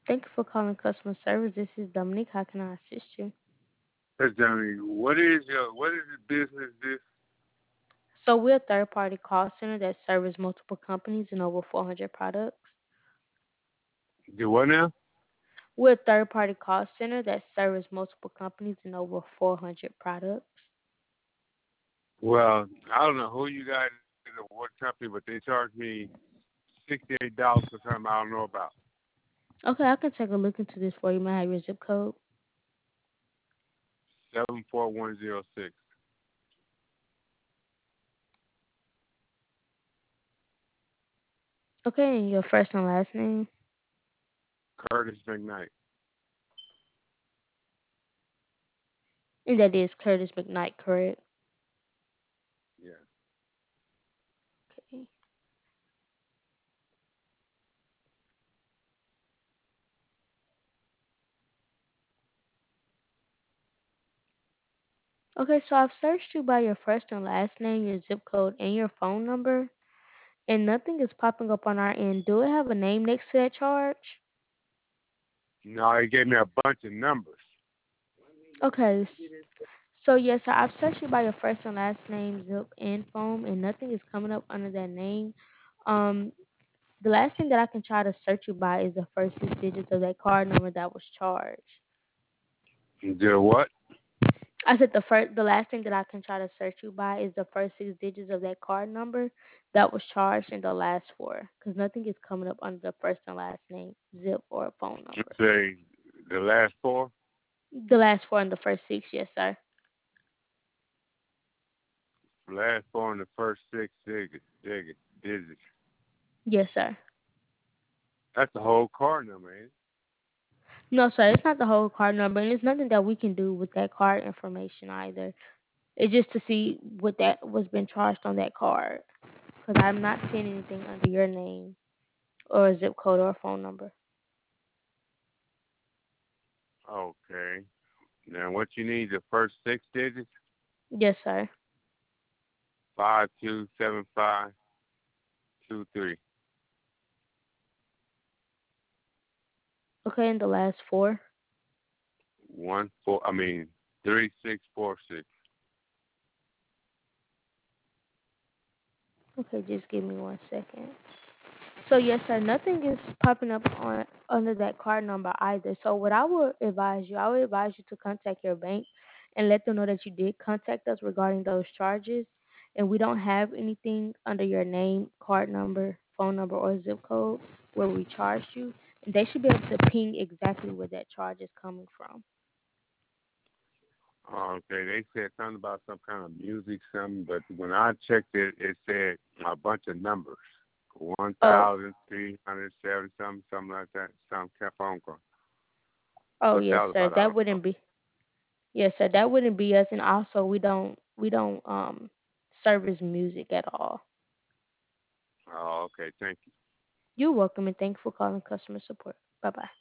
Thank you for calling customer service. This is Dominique. How can I assist you? Hey, Johnny, what is the business this? So we're a third-party call center that serves multiple companies and over 400 products. The what now? We're a third-party call center that serves multiple companies and over 400 products. Well, I don't know who you guys is or what company, but they charge me $68 for something I don't know about. Okay, I can take a look into this for you. May I have your zip code? 74106. Okay, and your first and last name? Curtis McKnight. And that is Curtis McKnight, correct? Yeah. Okay. Okay, so I've searched you by your first and last name, your zip code, and your phone number, and nothing is popping up on our end. Do it have a name next to that charge? No, he gave me a bunch of numbers. Okay, so yes, sir, I've searched you by your first and last name, zip, and phone, and nothing is coming up under that name. Um, the last thing that I can try to search you by is the first 6 digits of that card number that was charged. The what? I said the last thing that I can try to search you by is the first 6 digits of that card number that was charged in the last four, because nothing is coming up under the first and last name, zip, or phone number. Say the last four. The last four and the first six, yes, sir. Last four and the first six digits. Yes, sir. That's the whole card number, ain't it? No, sir, it's not the whole card number, and it's nothing that we can do with that card information either. It's just to see what that was been charged on that card, because I'm not seeing anything under your name or a zip code or a phone number. Okay. Now, what you need, the first six digits? Yes, sir. 527523. Okay, and the last four. 3646. Okay, just give me 1 second. So yes, sir. Nothing is popping up on under that card number either. So what I would advise you to contact your bank and let them know that you did contact us regarding those charges, and we don't have anything under your name, card number, phone number, or zip code where we charged you. And they should be able to ping exactly where that charge is coming from. Okay, they said something about some kind of music, something, but when I checked it, it said a bunch of numbers. Oh, 1,370 something like that. Some phone call. oh What that yes, was sir. about, I That don't know. wouldn't be yes, sir. That wouldn't be us. And also, we don't service music at all. Oh, okay, thank you. You're welcome, and thank you for calling customer support. Bye bye.